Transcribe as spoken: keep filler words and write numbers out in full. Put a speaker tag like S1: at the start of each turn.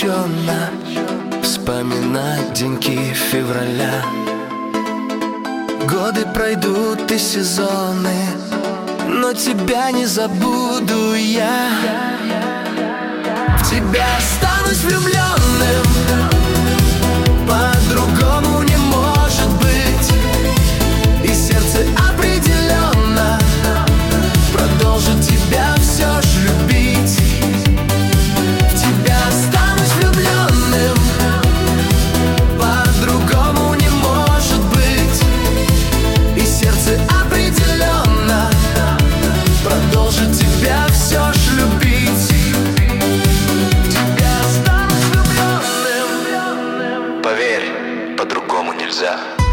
S1: увлеченно вспоминать деньки февраля. Годы пройдут и сезоны, но тебя не забуду я. В тебя останусь влюбленным, по-другому не может быть. И сердце определенно продолжит тебя все ж любить. В тебя останусь влюбленным, по-другому не может быть. И сердце определенно продолжит тебя все ж любить. В тебя останусь влюбленным.
S2: Поверь, по-другому нельзя.